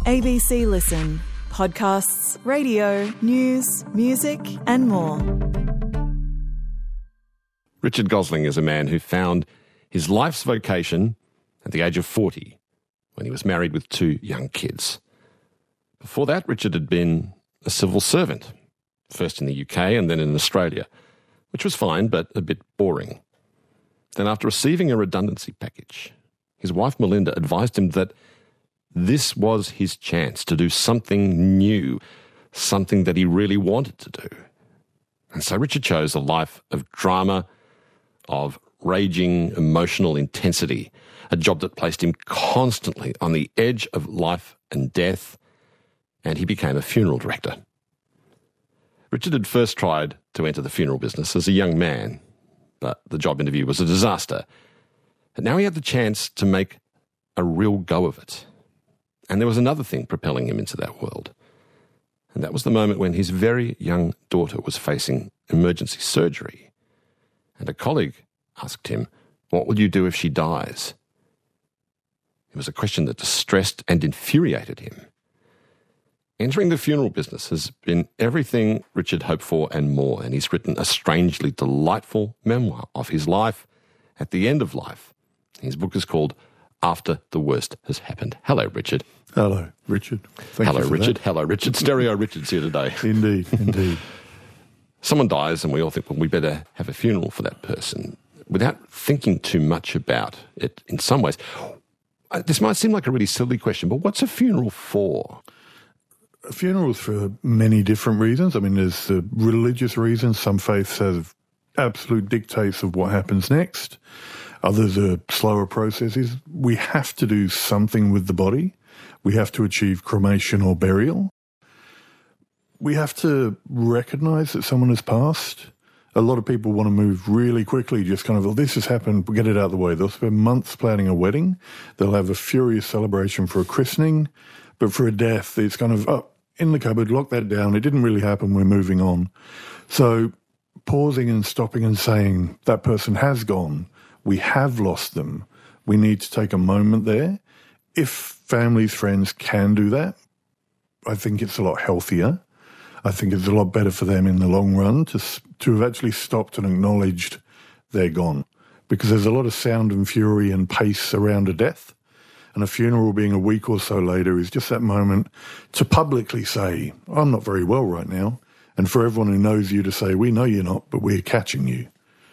ABC Listen. Podcasts, radio, news, music and more. Richard Gosling is a man who found his life's vocation at the age of 40 when he was married with 2 young kids. Before that, Richard had been a civil servant, first in the UK and then in Australia, which was fine but a bit boring. Then after receiving a redundancy package, his wife Melinda advised him that this was his chance to do something new, something that he really wanted to do. And so Richard chose a life of drama, of raging emotional intensity, a job that placed him constantly on the edge of life and death, and he became a funeral director. Richard had first tried to enter the funeral business as a young man, but the job interview was a disaster. And now he had the chance to make a real go of it. And there was another thing propelling him into that world. And that was the moment when his very young daughter was facing emergency surgery. And a colleague asked him, "What will you do if she dies?" It was a question that distressed and infuriated him. Entering the funeral business has been everything Richard hoped for and more, and he's written a strangely delightful memoir of his life at the end of life. His book is called After the Worst Has Happened. Hello, Richard. Hello, Richard. Hello, Richard. Hello, Richard. Stereo Richard's here today. Indeed, indeed. Someone dies and we all think, well, we better have a funeral for that person. Without thinking too much about it in some ways, this might seem like a really silly question, but what's a funeral for? Funerals for many different reasons. I mean, there's the religious reasons. Some faiths have absolute dictates of what happens next. Others are slower processes. We have to do something with the body. We have to achieve cremation or burial. We have to recognise that someone has passed. A lot of people want to move really quickly, just kind of, well, this has happened, we'll get it out of the way. They'll spend months planning a wedding. They'll have a furious celebration for a christening. But for a death, it's kind of, oh, in the cupboard, lock that down. It didn't really happen. We're moving on. So pausing and stopping and saying that person has gone. We have lost them. We need to take a moment there. If families, friends can do that, I think it's a lot healthier. I think it's a lot better for them in the long run to have actually stopped and acknowledged they're gone. Because there's a lot of sound and fury and pace around a death. And a funeral being a week or so later is just that moment to publicly say, I'm not very well right now. And for everyone who knows you to say, we know you're not, but we're catching you.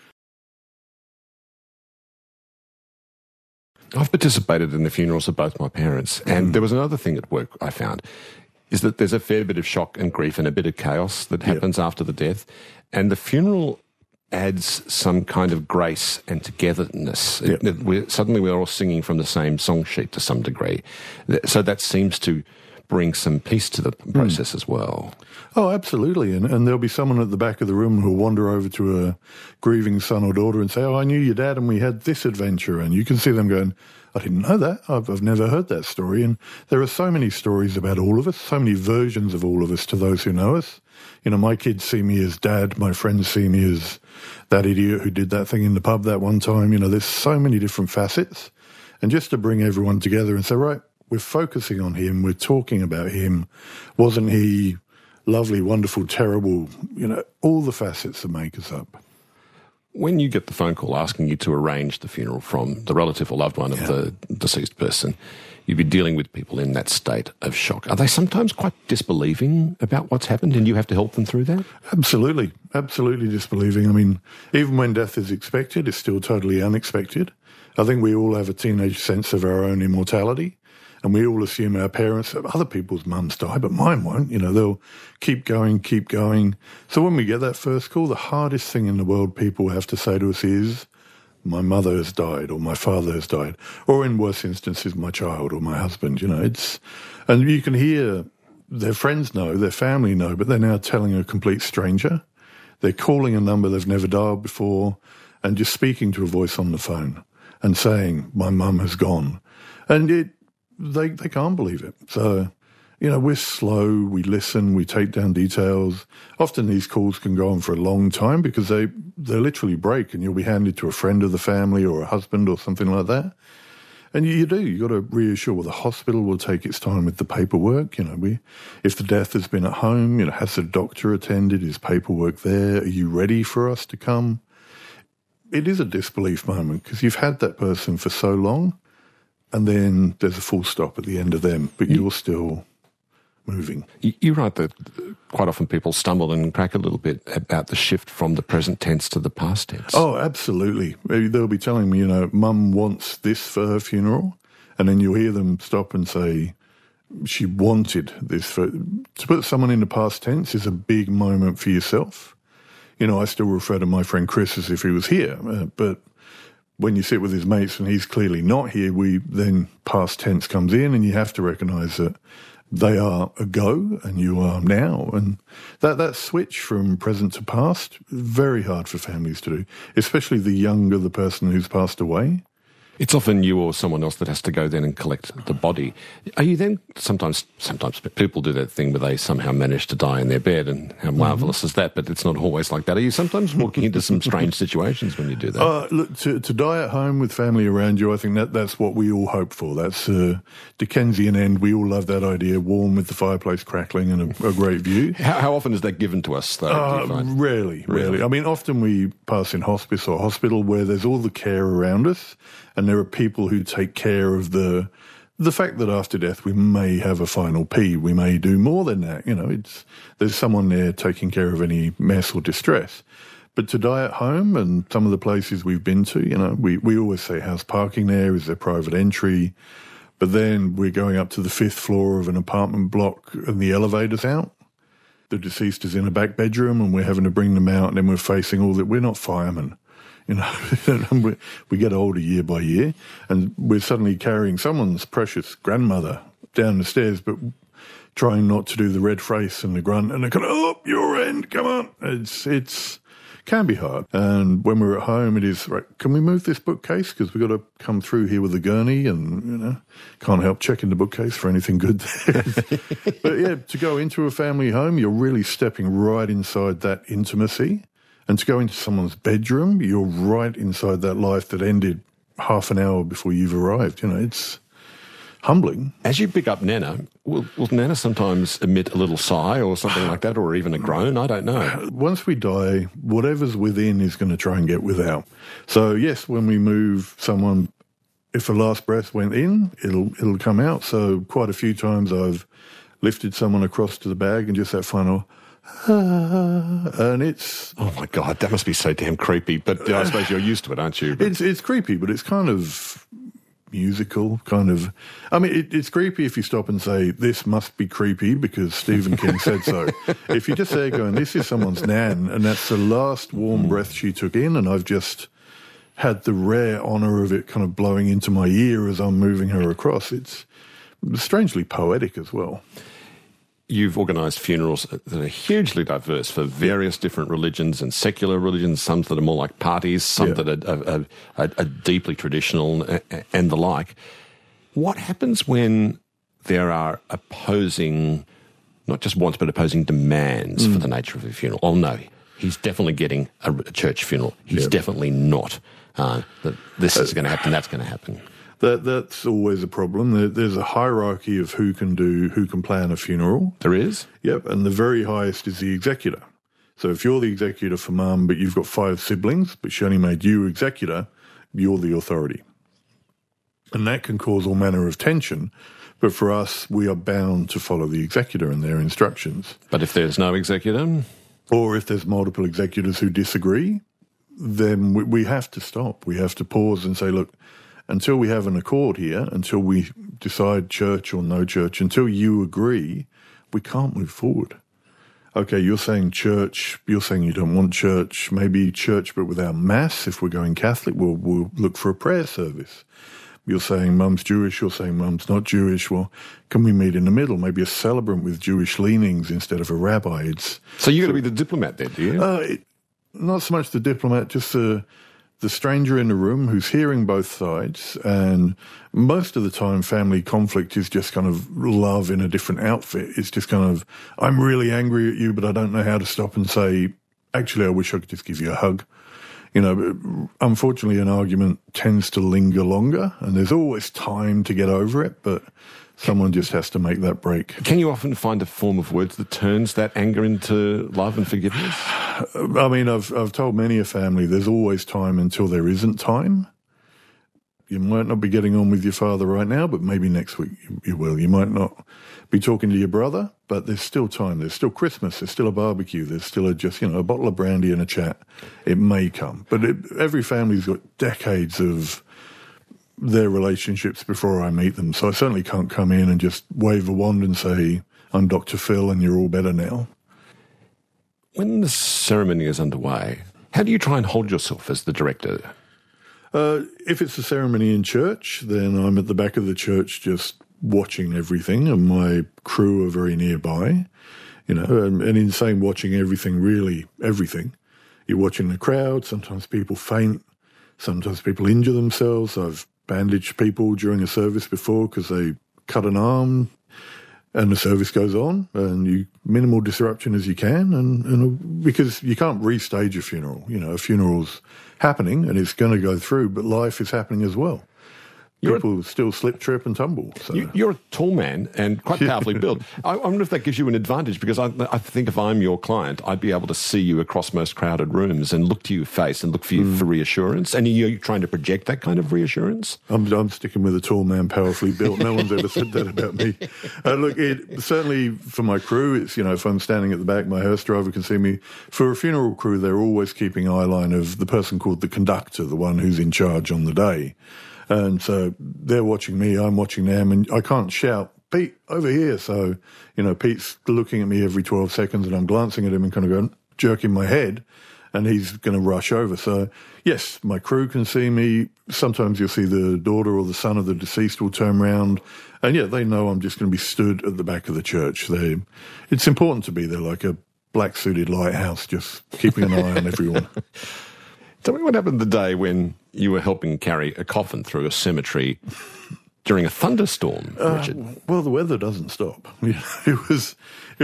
I've participated in the funerals of both my parents. And there was another thing at work I found, is that there's a fair bit of shock and grief and a bit of chaos that happens after the death. And the funeral adds some kind of grace and togetherness. Suddenly we're all singing from the same song sheet to some degree. So that seems to bring some peace to the process as well. Oh, absolutely. And there'll be someone at the back of the room who'll wander over to a grieving son or daughter and say, oh, I knew your dad and we had this adventure. And you can see them going, I didn't know that. I've never heard that story. And there are so many stories about all of us, so many versions of all of us to those who know us. You know, my kids see me as dad. My friends see me as that idiot who did that thing in the pub that one time. You know, there's so many different facets. And just to bring everyone together and say, right, we're focusing on him. We're talking about him. Wasn't he lovely, wonderful, terrible? You know, all the facets that make us up. When you get the phone call asking you to arrange the funeral from the relative or loved one of the deceased person, you'd be dealing with people in that state of shock. Are they sometimes quite disbelieving about what's happened and you have to help them through that? Absolutely. Absolutely disbelieving. I mean, even when death is expected, it's still totally unexpected. I think we all have a teenage sense of our own immortality. And we all assume our parents, other people's mums die, but mine won't. You know, they'll keep going, keep going. So when we get that first call, the hardest thing in the world people have to say to us is, my mother has died or my father has died. Or in worse instances, my child or my husband, you know. And you can hear their friends know, their family know, but they're now telling a complete stranger. They're calling a number they've never dialed before and just speaking to a voice on the phone and saying, my mum has gone. And they can't believe it. So, you know, we're slow, we listen, we take down details. Often these calls can go on for a long time because they literally break and you'll be handed to a friend of the family or a husband or something like that. And you do. You've got to reassure. Well, the hospital will take its time with the paperwork. If the death has been at home, has the doctor attended? Is paperwork there? Are you ready for us to come? It is a disbelief moment because you've had that person for so long, and then there's a full stop at the end of them, but you're still moving. You write that quite often people stumble and crack a little bit about the shift from the present tense to the past tense. Oh, absolutely. They'll be telling me, Mum wants this for her funeral, and then you'll hear them stop and say, she wanted this. To put someone in the past tense is a big moment for yourself. I still refer to my friend Chris as if he was here, but when you sit with his mates and he's clearly not here, then past tense comes in, and you have to recognise that they are ago and you are now. And that switch from present to past, very hard for families to do, especially the younger the person who's passed away. It's often you or someone else that has to go then and collect the body. Are you then, sometimes people do that thing where they somehow manage to die in their bed, and how marvellous is that, but it's not always like that. Are you sometimes walking into some strange situations when you do that? Look, to die at home with family around you, I think that's what we all hope for. That's Dickensian end. We all love that idea, warm with the fireplace crackling and a great view. How often is that given to us, though, do you find? Rarely. I mean, often we pass in hospice or hospital where there's all the care around us, and there are people who take care of the fact that after death we may have a final pee, we may do more than that. There's someone there taking care of any mess or distress. But to die at home, and some of the places we've been to, we always say how's parking there, is there private entry? But then we're going up to the 5th floor of an apartment block and the elevator's out. The deceased is in a back bedroom and we're having to bring them out, and then we're facing all that. We're not firemen. We get older year by year, and we're suddenly carrying someone's precious grandmother down the stairs, but trying not to do the red face and the grunt and the kind of, oh, your end, come on. It's can be hard. And when we're at home, it is, right, can we move this bookcase? Because we've got to come through here with a gurney, and, can't help checking the bookcase for anything good there. But yeah, to go into a family home, you're really stepping right inside that intimacy. And to go into someone's bedroom, you're right inside that life that ended half an hour before you've arrived. It's humbling. As you pick up Nana, will Nana sometimes emit a little sigh or something like that, or even a groan? I don't know. Once we die, whatever's within is going to try and get without. So yes, when we move someone, if a last breath went in, it'll come out. So quite a few times I've lifted someone across to the bag and just that final... and it's... Oh, my God, that must be so damn creepy. But I suppose you're used to it, aren't you? It's creepy, but it's kind of musical, kind of... I mean, it's creepy if you stop and say, this must be creepy because Stephen King said so. If you're just there going, this is someone's nan, and that's the last warm breath she took in, and I've just had the rare honour of it kind of blowing into my ear as I'm moving her across, it's strangely poetic as well. You've organised funerals that are hugely diverse for various different religions and secular religions, some that are more like parties, some that are deeply traditional and the like. What happens when there are opposing, not just wants, but opposing demands for the nature of a funeral? Oh, no, he's definitely getting a church funeral. He's definitely not. That this is going to happen, that's going to happen. That's always a problem. There's a hierarchy of who can plan a funeral. There is? Yep, and the very highest is the executor. So if you're the executor for Mum, but you've got 5 siblings, but she only made you executor, you're the authority. And that can cause all manner of tension. But for us, we are bound to follow the executor and their instructions. But if there's no executor? Or if there's multiple executors who disagree, then we have to stop. We have to pause and say, look, until we have an accord here, until we decide church or no church, until you agree, we can't move forward. Okay, you're saying church, you're saying you don't want church, maybe church but without mass. If we're going Catholic, we'll look for a prayer service. You're saying Mum's Jewish, you're saying Mum's not Jewish. Well, can we meet in the middle? Maybe a celebrant with Jewish leanings instead of a rabbi. So you're going to be the diplomat then, do you? Not so much the diplomat, just the stranger in the room who's hearing both sides, and most of the time family conflict is just kind of love in a different outfit. It's just kind of, I'm really angry at you, but I don't know how to stop and say, actually, I wish I could just give you a hug. Unfortunately, an argument tends to linger longer, and there's always time to get over it, but someone just has to make that break. Can you often find a form of words that turns that anger into love and forgiveness? I mean, I've told many a family there's always time until there isn't time. You might not be getting on with your father right now, but maybe next week you will. You might not be talking to your brother, but there's still time. There's still Christmas. There's still a barbecue. There's still a bottle of brandy and a chat. It may come. But every family's got decades of their relationships before I meet them. So I certainly can't come in and just wave a wand and say, I'm Dr. Phil and you're all better now. When the ceremony is underway, how do you try and hold yourself as the director? If it's a ceremony in church, then I'm at the back of the church just watching everything, and my crew are very nearby, and in saying watching everything, really everything. You're watching the crowd. Sometimes people faint. Sometimes people injure themselves. I've bandaged people during a service before because they cut an arm, and the service goes on, and you minimal disruption as you can, and because you can't restage a funeral. A funeral's happening and it's going to go through, but life is happening as well. People still slip, trip and tumble. So. You're a tall man and quite powerfully built. I wonder if that gives you an advantage, because I think if I'm your client, I'd be able to see you across most crowded rooms and look to your face and look for you for reassurance. And you're trying to project that kind of reassurance? I'm sticking with a tall man, powerfully built. No one's ever said that about me. Look, certainly for my crew, it's, if I'm standing at the back, my hearse driver can see me. For a funeral crew, they're always keeping eye line of the person called the conductor, the one who's in charge on the day. And so they're watching me, I'm watching them, and I can't shout, Pete, over here. So, Pete's looking at me every 12 seconds and I'm glancing at him and kind of going, jerking my head, and he's going to rush over. So, yes, my crew can see me. Sometimes you'll see the daughter or the son of the deceased will turn around, and they know I'm just going to be stood at the back of the church. It's important to be there like a black-suited lighthouse, just keeping an eye on everyone. Tell me what happened the day when you were helping carry a coffin through a cemetery during a thunderstorm, Richard. Well, the weather doesn't stop. It was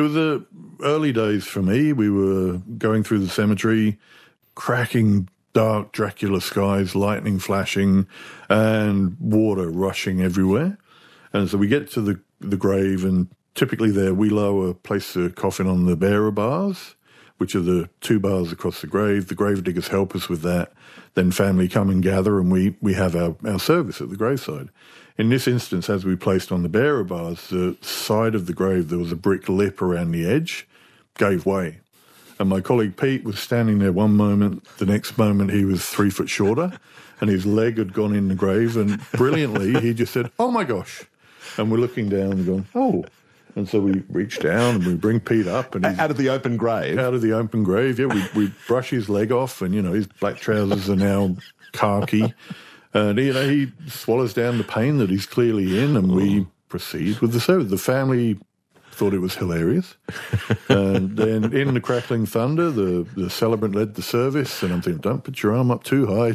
early days for me. We were going through the cemetery, cracking dark Dracula skies, lightning flashing, and water rushing everywhere. And so we get to the grave, and typically there we place the coffin on the bearer bars, which are the 2 bars across the grave. The grave diggers help us with that. Then family come and gather, and we have our service at the graveside. In this instance, as we placed on the bearer bars, the side of the grave, there was a brick lip around the edge, gave way. And my colleague Pete was standing there one moment, the next moment he was 3 foot shorter, and his leg had gone in the grave, and brilliantly he just said, "Oh my gosh." And we're looking down and going, "Oh." And so we reach down and we bring Pete up. And out of the open grave? Out of the open grave, yeah. We brush his leg off, and, his black trousers are now khaki. And, he swallows down the pain that he's clearly in, and we proceed with the service. The family thought it was hilarious. And then in the crackling thunder, the celebrant led the service, and I'm thinking, don't put your arm up too high.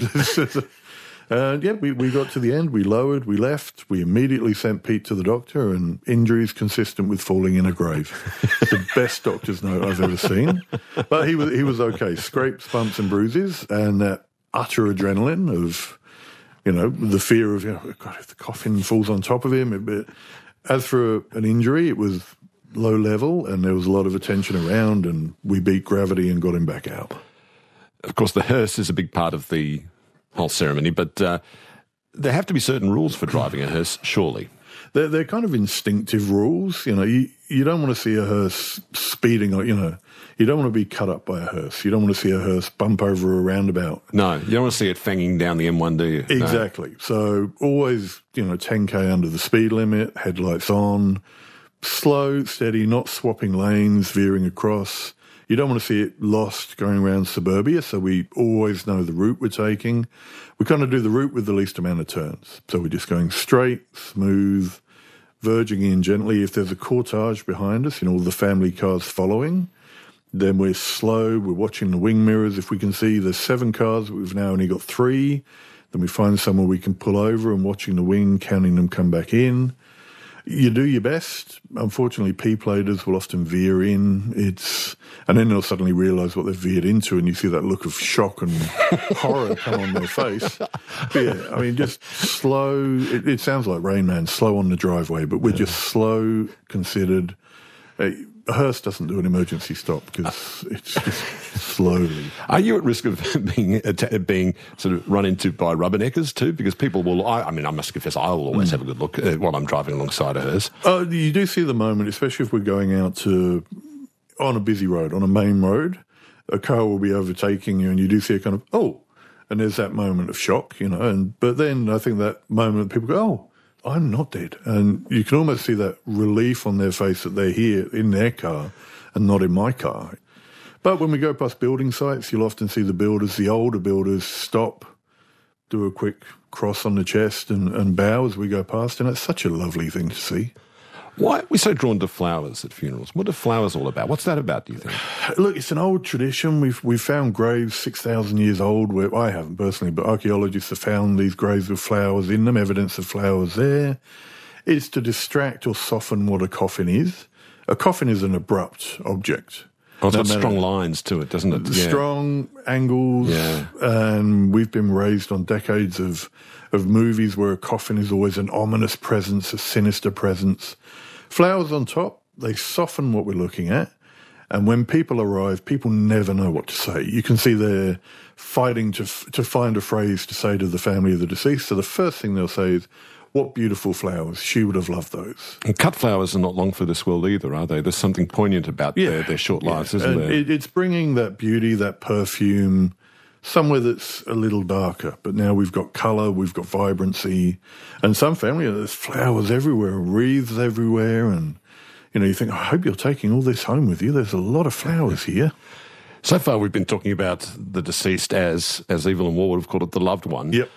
And we got to the end, we lowered, we left, we immediately sent Pete to the doctor, and injuries consistent with falling in a grave. The best doctor's note I've ever seen. But he was okay. Scrapes, bumps and bruises, and that utter adrenaline of, the fear of, God, if the coffin falls on top of him. As for an injury, it was low level, and there was a lot of attention around, and we beat gravity and got him back out. Of course, the hearse is a big part of the whole ceremony, but there have to be certain rules for driving a hearse, surely. They're kind of instinctive rules. You don't want to see a hearse speeding, you don't want to be cut up by a hearse. You don't want to see a hearse bump over a roundabout. No, you don't want to see it fanging down the M1, do you? Exactly. No. So always, 10k under the speed limit, headlights on, slow, steady, not swapping lanes, veering across. You don't want to see it lost going around suburbia, so we always know the route we're taking. We kind of do the route with the least amount of turns. So we're just going straight, smooth, verging in gently. If there's a cortege behind us, all the family cars following, then we're slow. We're watching the wing mirrors. If we can see there's 7 cars, but we've now only got 3, then we find somewhere we can pull over and watching the wing, counting them come back in. You do your best. Unfortunately, P-platers will often veer in. And then they'll suddenly realise what they've veered into, and you see that look of shock and horror come on their face. But yeah, I mean, just slow. It sounds like Rain Man, slow on the driveway, but we're just slow, considered. A hearse doesn't do an emergency stop because it's just slowly. Are you at risk of being sort of run into by rubberneckers too? Because people will. I mean, I must confess, I will always have a good look while I'm driving alongside a hearse. You do see the moment, especially if we're going out on a busy road, on a main road. A car will be overtaking you, and you do see a kind of and there's that moment of shock, but then I think that moment people go, I'm not dead. And you can almost see that relief on their face that they're here in their car and not in my car. But when we go past building sites, you'll often see the older builders, stop, do a quick cross on the chest and bow as we go past. And it's such a lovely thing to see. Why are we so drawn to flowers at funerals? What are flowers all about? What's that about, do you think? Look, it's an old tradition. We've found graves 6,000 years old, where I haven't personally, but archaeologists have found these graves with flowers in them, evidence of flowers there. It's to distract or soften what a coffin is. A coffin is an abrupt object. Oh, it's got strong lines to it, doesn't it? Yeah. Strong angles. Yeah. And we've been raised on decades of movies where a coffin is always an ominous presence, a sinister presence. Flowers on top, they soften what we're looking at. And when people arrive, people never know what to say. You can see they're fighting to find a phrase to say to the family of the deceased. So the first thing they'll say is, what beautiful flowers. She would have loved those. And cut flowers are not long for this world either, are they? There's something poignant about their short lives, isn't there? It's bringing that beauty, that perfume, somewhere that's a little darker. But now we've got colour, we've got vibrancy. And some family, there's flowers everywhere, wreaths everywhere. And, you think, I hope you're taking all this home with you. There's a lot of flowers here. So far we've been talking about the deceased as Evelyn Waugh would have called it, the loved one. Yep.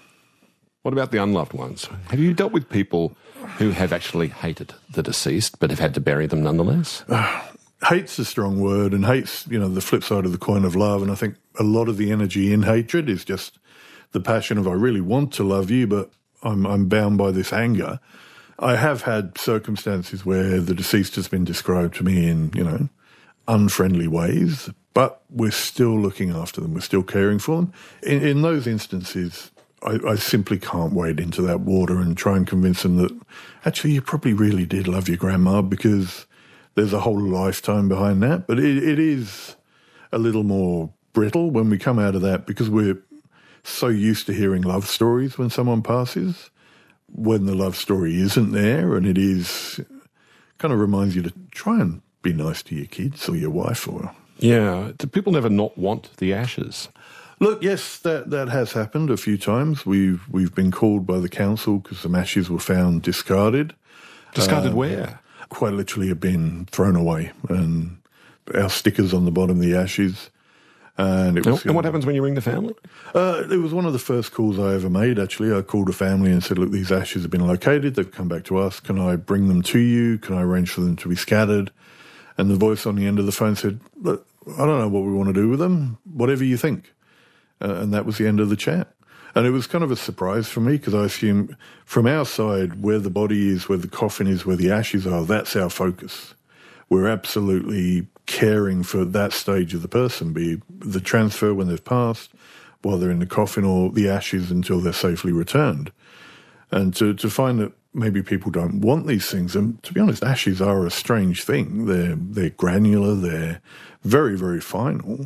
What about the unloved ones? Have you dealt with people who have actually hated the deceased but have had to bury them nonetheless? Hate's a strong word, and hate's, the flip side of the coin of love. And I think a lot of the energy in hatred is just the passion of, I really want to love you, but I'm bound by this anger. I have had circumstances where the deceased has been described to me in, unfriendly ways, but we're still looking after them. We're still caring for them. In those instances, I simply can't wade into that water and try and convince them that actually you probably really did love your grandma, because there's a whole lifetime behind that. But it is a little more brittle when we come out of that, because we're so used to hearing love stories when someone passes. When the love story isn't there, and it is, kind of reminds you to try and be nice to your kids or your wife. Yeah. Do people never not want the ashes? Look, yes, that has happened a few times. We've been called by the council because some ashes were found discarded. Discarded where? Quite literally have been thrown away, and our stickers on the bottom of the ashes. And what happens when you ring the family? It was one of the first calls I ever made, actually. I called a family and said, look, these ashes have been located. They've come back to us. Can I bring them to you? Can I arrange for them to be scattered? And the voice on the end of the phone said, look, I don't know what we want to do with them. Whatever you think. And that was the end of the chat. And it was kind of a surprise for me, because I assume from our side, where the body is, where the coffin is, where the ashes are, that's our focus. We're absolutely caring for that stage of the person, be the transfer when they've passed, while they're in the coffin, or the ashes until they're safely returned. And to find that maybe people don't want these things, and to be honest, ashes are a strange thing. They're granular, they're very, very final.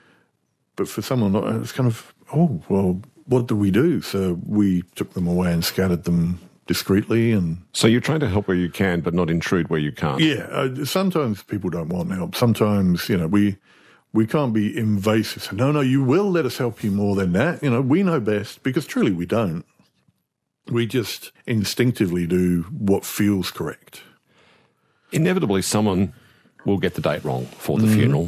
But for someone, it's kind of, what do we do? So we took them away and scattered them discreetly. And so you're trying to help where you can, but not intrude where you can't. Yeah, sometimes people don't want help. Sometimes, we can't be invasive. So, no, you will let us help you more than that. We know best, because truly we don't. We just instinctively do what feels correct. Inevitably, someone will get the date wrong for the funeral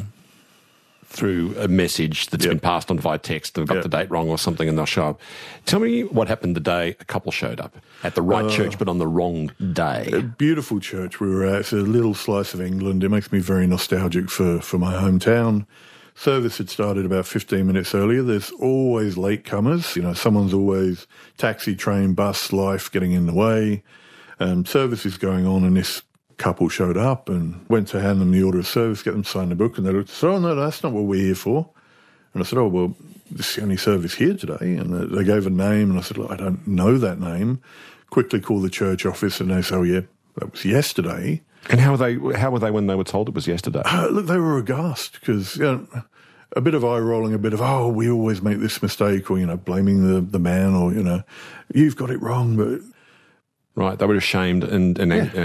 through a message that's been passed on via text. They've got the date wrong or something, and they'll show up. Tell me what happened the day a couple showed up at the right church, but on the wrong day. A beautiful church we were at. It's a little slice of England. It makes me very nostalgic for my hometown. Service had started about 15 minutes earlier. There's always latecomers. Someone's always taxi, train, bus, life getting in the way. And service is going on, and this couple showed up and went to hand them the order of service, get them to sign the book, and they looked and said, "Oh, no, that's not what we're here for." And I said, "Oh, well, this is the only service here today." And they gave a name, and I said, "Look, I don't know that name." Quickly called the church office, and they said, "Oh, yeah, that was yesterday." And how were they when they were told it was yesterday? Look, they were aghast because, a bit of eye rolling, a bit of, "Oh, we always make this mistake," or, blaming the man, or, "You've got it wrong." But right, they were ashamed and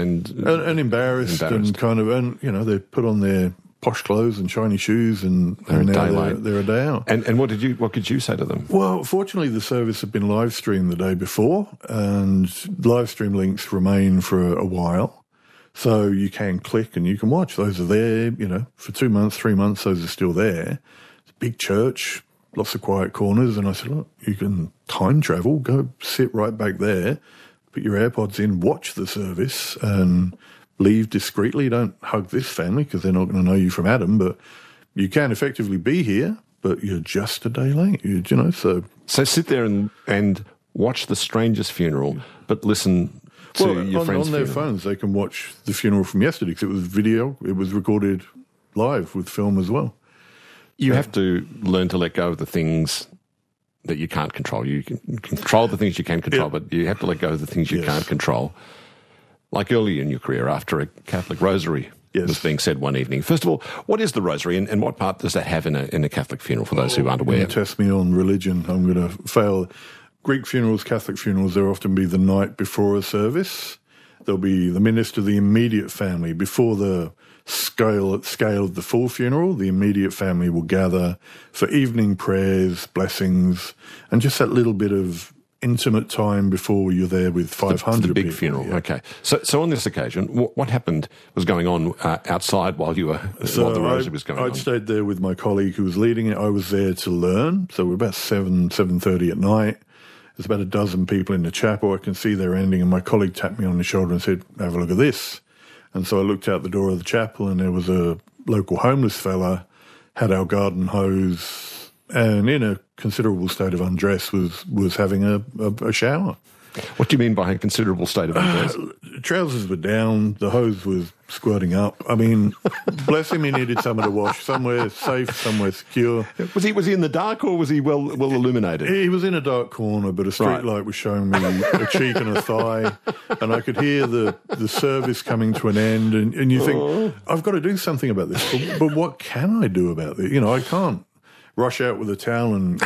embarrassed and kind of, they put on their posh clothes and shiny shoes, and they're a day out. And what could you say to them? Well, fortunately, the service had been live streamed the day before, and live stream links remain for a while. So you can click and you can watch. Those are there, for 2 months, 3 months, those are still there. It's a big church, lots of quiet corners. And I said, "Look, you can time travel, go sit right back there, put your AirPods in, watch the service, and leave discreetly. Don't hug this family because they're not going to know you from Adam, but you can effectively be here, but you're just a day late, so." So sit there and watch the stranger's funeral, but listen to your friend's on their funeral. phones, they can watch the funeral from yesterday because it was video. It was recorded live with film as well. You have to learn to let go of the things that you can't control. You can control the things you can control, but you have to let go of the things you can't control. Like earlier in your career, after a Catholic rosary was being said one evening. First of all, what is the rosary, and what part does that have in a Catholic funeral, for those who aren't aware? You test me on religion, I'm going to fail. Greek funerals, Catholic funerals, they'll often be the night before a service. There'll be the minister, the immediate family. Before the scale of the full funeral, the immediate family will gather for evening prayers, blessings, and just that little bit of intimate time before you're there with 500 the big people. funeral. Yeah. Okay. So on this occasion, what happened was going on outside while the rosary was going on? I'd stayed there with my colleague who was leading it. I was there to learn. So we're about 7:30 at night. There's about a dozen people in the chapel. I can see they're ending, and my colleague tapped me on the shoulder and said, "Have a look at this." And so I looked out the door of the chapel, and there was a local homeless fella, had our garden hose, and in a considerable state of undress was having a shower. What do you mean by a considerable state of undress? Trousers were down, the hose was squirting up. I mean, bless him, he needed someone to wash, somewhere safe, somewhere secure. Was he in the dark, or was he well illuminated? He was in a dark corner, but a street light was showing me a cheek and a thigh, and I could hear the service coming to an end, and you think, I've got to do something about this, but what can I do about this? I can't rush out with a towel and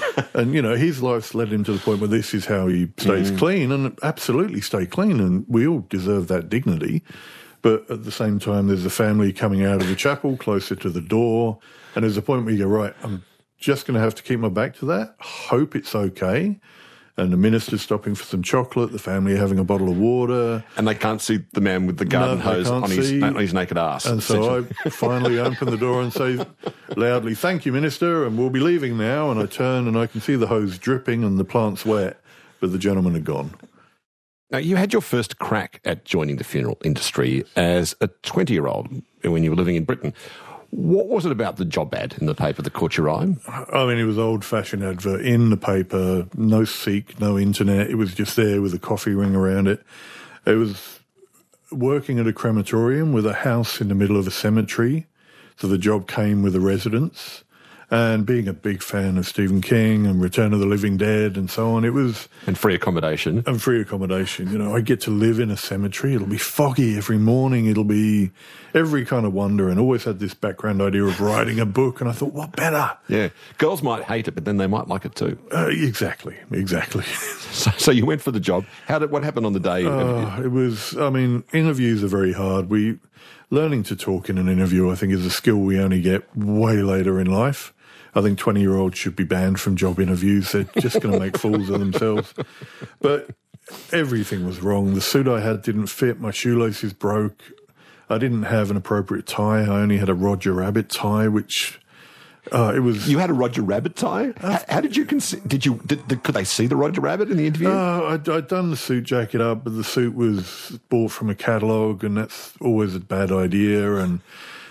his life's led him to the point where this is how he stays clean, and absolutely stay clean, and we all deserve that dignity. But at the same time, there's a family coming out of the chapel closer to the door, and there's a point where you go, right, I'm just going to have to keep my back to that, hope it's okay. And the minister's stopping for some chocolate, the family having a bottle of water. And they can't see the man with the garden hose on his naked ass. And so I finally open the door and say loudly, "Thank you, Minister, and we'll be leaving now." And I turn and I can see the hose dripping and the plant's wet, but the gentleman had gone. Now, you had your first crack at joining the funeral industry as a 20-year-old when you were living in Britain. What was it about the job ad in the paper that caught your eye? I mean, it was old-fashioned advert in the paper, no Seek, no internet. It was just there with a coffee ring around it. It was working at a crematorium with a house in the middle of a cemetery. So the job came with a residence. And being a big fan of Stephen King and Return of the Living Dead and so on, it was... And free accommodation. And free accommodation. I get to live in a cemetery. It'll be foggy every morning. It'll be every kind of wonder, and always had this background idea of writing a book. And I thought, what better? Yeah. Girls might hate it, but then they might like it too. Exactly. So you went for the job. What happened on the day? Interviews are very hard. Learning to talk in an interview, I think, is a skill we only get way later in life. I think 20-year-olds should be banned from job interviews. They're just going to make fools of themselves. But everything was wrong. The suit I had didn't fit. My shoelaces broke. I didn't have an appropriate tie. I only had a Roger Rabbit tie, which it was... You had a Roger Rabbit tie? How did you... Could they see the Roger Rabbit in the interview? I'd done the suit jacket up, but the suit was bought from a catalogue, and that's always a bad idea. And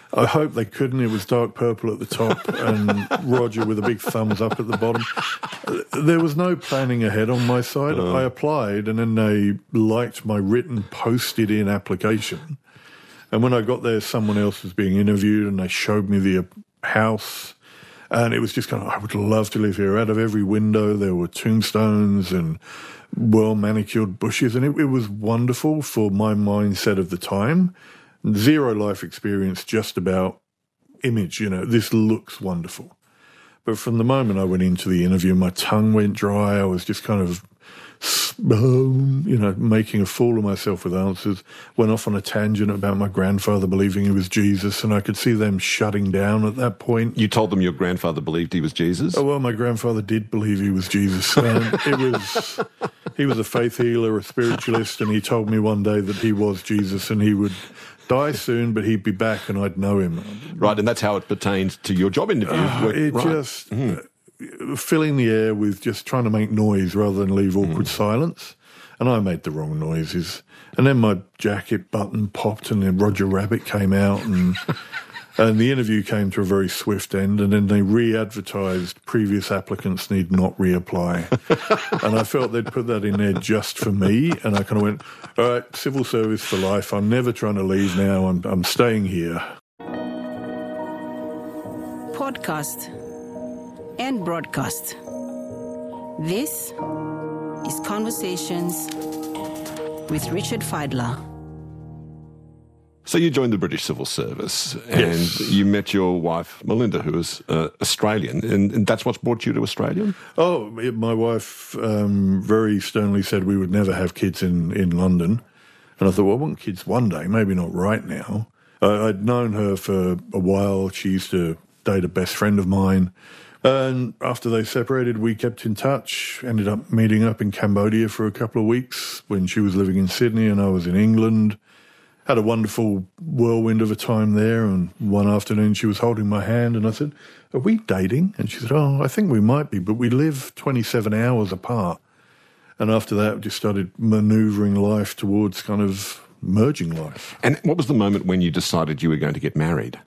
I hope they couldn't. It was dark purple at the top and Roger with a big thumbs up at the bottom. There was no planning ahead on my side. I applied and then they liked my written posted-in application. And when I got there, someone else was being interviewed and they showed me the house. And it was just kind of, I would love to live here. Out of every window, there were tombstones and well-manicured bushes. And it was wonderful for my mindset of the time. Zero life experience, just about image, this looks wonderful. But from the moment I went into the interview, my tongue went dry. I was just kind of, making a fool of myself with answers. Went off on a tangent about my grandfather believing he was Jesus, and I could see them shutting down at that point. You told them your grandfather believed he was Jesus? Oh, well, my grandfather did believe he was Jesus. He was a faith healer, a spiritualist, and he told me one day that he was Jesus and he would die soon, but he'd be back and I'd know him. Right, and that's how it pertained to your job interview. Filling the air with just trying to make noise rather than leave awkward silence. And I made the wrong noises. And then my jacket button popped and then Roger Rabbit came out and the interview came to a very swift end, and then they re-advertised previous applicants need not reapply. And I felt they'd put that in there just for me, and I kind of went, all right, civil service for life. I'm never trying to leave now. I'm staying here. Podcast and broadcast. This is Conversations with Richard Fidler. So you joined the British Civil Service and Yes. you met your wife, Melinda, who is Australian, and that's what's brought you to Australia? Oh, my wife very sternly said we would never have kids in London. And I thought, well, I want kids one day, maybe not right now. I'd known her for a while. She used to date a best friend of mine. And after they separated, we kept in touch, ended up meeting up in Cambodia for a couple of weeks when she was living in Sydney and I was in England. Had a wonderful whirlwind of a time there, and one afternoon she was holding my hand and I said, are we dating? And she said, oh, I think we might be, but we live 27 hours apart. And after that, we just started manoeuvring life towards kind of merging life. And what was the moment when you decided you were going to get married?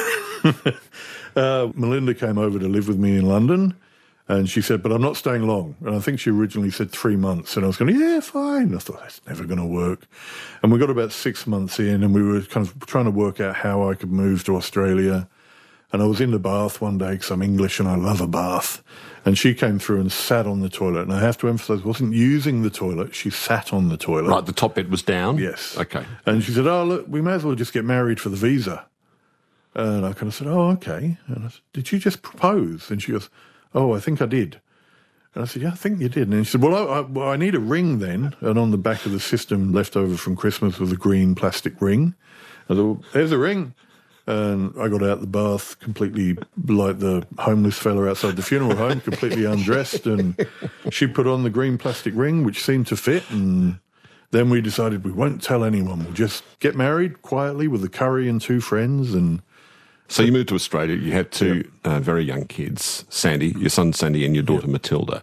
Melinda came over to live with me in London, and she said, but I'm not staying long. And I think she originally said 3 months, and I was going, yeah, fine. I thought, that's never going to work. And we got about 6 months in, and we were kind of trying to work out how I could move to Australia. And I was in the bath one day because I'm English and I love a bath. And she came through and sat on the toilet. And I have to emphasise, wasn't using the toilet. She sat on the toilet. Right, the top bed was down? Yes. Okay. And she said, oh, look, we may as well just get married for the visa. And I kind of said, oh, okay. And I said, did you just propose? And she goes, oh, I think I did. And I said, yeah, I think you did. And she said, well, I need a ring then. And on the back of the system left over from Christmas was a green plastic ring. I thought, well, there's a ring. And I got out the bath completely like the homeless fella outside the funeral home, completely undressed. And she put on the green plastic ring, which seemed to fit. And then we decided we won't tell anyone. We'll just get married quietly with the curry and 2 friends. And so you moved to Australia. You had 2 very young kids, Sandy, your son Sandy, and your daughter Matilda.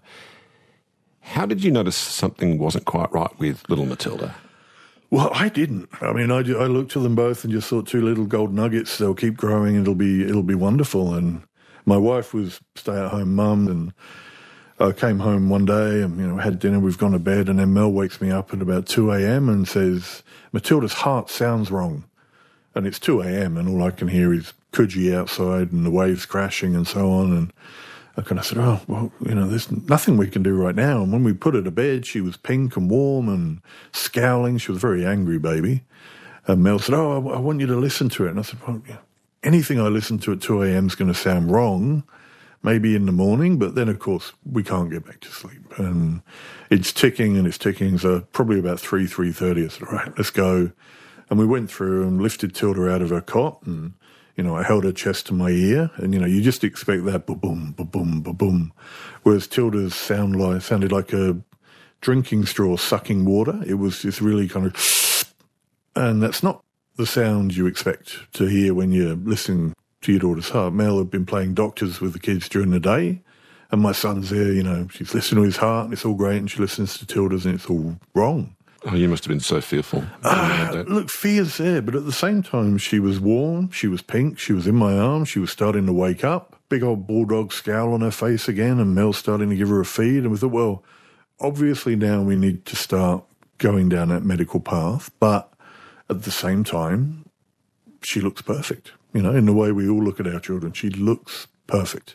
How did you notice something wasn't quite right with little Matilda? Well, I didn't. I mean, I looked at them both and just thought 2 little gold nuggets. They'll keep growing. It'll be wonderful. And my wife was stay-at-home mum, and I came home one day and had dinner. We've gone to bed, and then Mel wakes me up at about 2 a.m. and says, Matilda's heart sounds wrong. And it's 2 a.m. and all I can hear is Coogee outside and the waves crashing and so on. And I kind of said, oh, well, there's nothing we can do right now. And when we put her to bed, she was pink and warm and scowling. She was a very angry baby. And Mel said, oh, I want you to listen to it. And I said, well, anything I listen to at 2 a.m. is going to sound wrong, maybe in the morning, but then, of course, we can't get back to sleep. And it's ticking and it's ticking. So probably about 3:30, I said, all right, let's go. And we went through and lifted Tilda out of her cot and, I held her chest to my ear and, you just expect that ba-boom, ba-boom, ba-boom. Whereas Tilda's sounded like a drinking straw sucking water. It was just really kind of, and that's not the sound you expect to hear when you're listening to your daughter's heart. Mel had been playing doctors with the kids during the day, and my son's there, she's listening to his heart and it's all great, and she listens to Tilda's and it's all wrong. Oh, you must have been so fearful. Look, fear's there, but at the same time, she was warm, she was pink, she was in my arms, she was starting to wake up. Big old bulldog scowl on her face again, and Mel's starting to give her a feed. And we thought, well, obviously now we need to start going down that medical path, but at the same time, she looks perfect. You know, in the way we all look at our children, she looks perfect.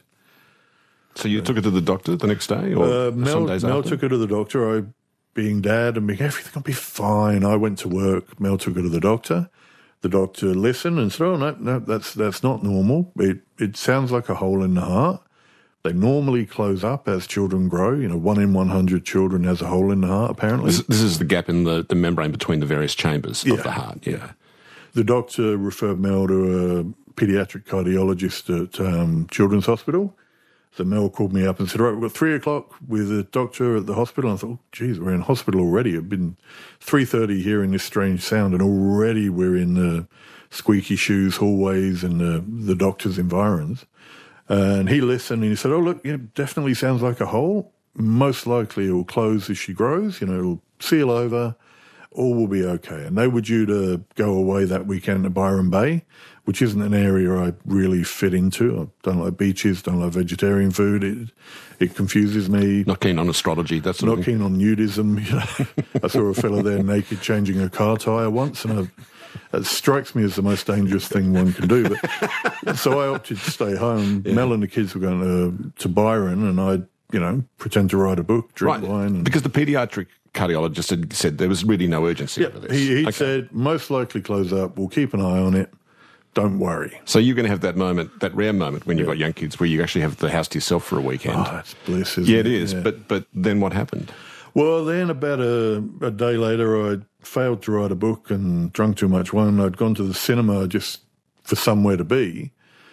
So you took her to the doctor the next day, or some days Mel after? took her to the doctor. Being dad and being everything will be fine. I went to work. Mel took her to the doctor. The doctor listened and said, "Oh no, that's not normal. It sounds like a hole in the heart. They normally close up as children grow. You know, 1 in 100 children has a hole in the heart. Apparently, This is the gap in the membrane between the various chambers of the heart. Yeah. The doctor referred Mel to a paediatric cardiologist at Children's Hospital. So Mel called me up and said, right, we've got 3 o'clock with a doctor at the hospital. And I thought, oh, geez, we're in hospital already. It's been 3:30 hearing this strange sound, and already we're in the squeaky shoes hallways and the doctor's environs. And he listened and he said, oh, look, yeah, definitely sounds like a hole. Most likely it will close as she grows. You know, it'll seal over. All will be okay. And they were due to go away that weekend to Byron Bay, which isn't an area I really fit into. I don't like beaches, don't like vegetarian food. It confuses me. Not keen on astrology, that sort of Not thing. keen on nudism. You know, I saw a fella there naked changing a car tyre once, and that strikes me as the most dangerous thing one can do. But so I opted to stay home. Yeah. Mel and the kids were going to Byron, and I'd, pretend to write a book, drink wine. Because the paediatric cardiologist had said there was really no urgency over this. He said, most likely close up. We'll keep an eye on it. Don't worry. So you're going to have that moment, that rare moment when you've got young kids where you actually have the house to yourself for a weekend. Oh, it's bliss, isn't it? Yeah, it is. Yeah. But then what happened? Well, then about a day later, I'd failed to write a book and drunk too much wine. I'd gone to the cinema just for somewhere to be.